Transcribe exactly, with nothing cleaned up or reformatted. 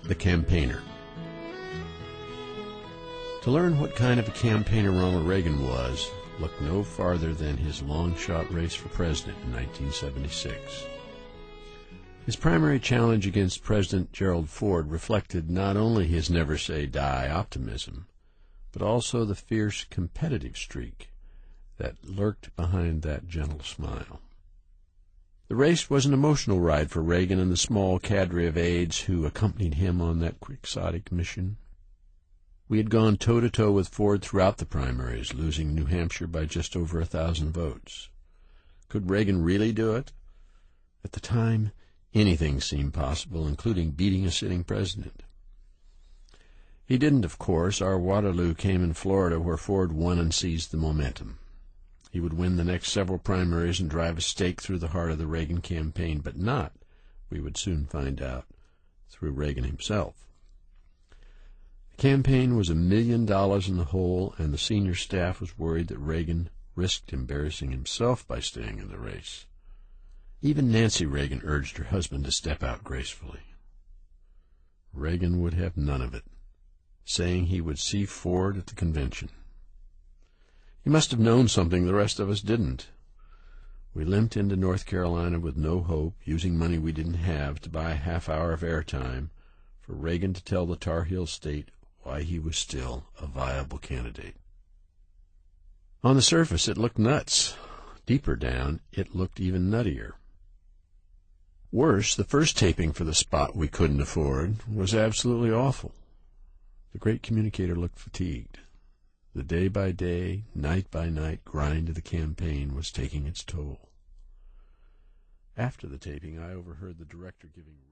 The Campaigner. To learn what kind of a campaigner Ronald Reagan was, look no farther than his long-shot race for president in nineteen seventy-six. His primary challenge against President Gerald Ford reflected not only his never-say-die optimism, but also the fierce competitive streak that lurked behind that gentle smile. The race was an emotional ride for Reagan and the small cadre of aides who accompanied him on that quixotic mission. We had gone toe-to-toe with Ford throughout the primaries, losing New Hampshire by just over a thousand votes. Could Reagan really do it? At the time, anything seemed possible, including beating a sitting president. He didn't, of course. Our Waterloo came in Florida, where Ford won and seized the momentum. He would win the next several primaries and drive a stake through the heart of the Reagan campaign, but not, we would soon find out, through Reagan himself. The campaign was a million dollars in the hole, and the senior staff was worried that Reagan risked embarrassing himself by staying in the race. Even Nancy Reagan urged her husband to step out gracefully. Reagan would have none of it, saying he would see Ford at the convention. He must have known something the rest of us didn't. We limped into North Carolina with no hope, using money we didn't have to buy a half hour of airtime for Reagan to tell the Tar Heel State why he was still a viable candidate. On the surface, it looked nuts. Deeper down, it looked even nuttier. Worse, the first taping for the spot we couldn't afford was absolutely awful. The great communicator looked fatigued. The day-by-day, night-by-night grind of the campaign was taking its toll. After the taping, I overheard the director giving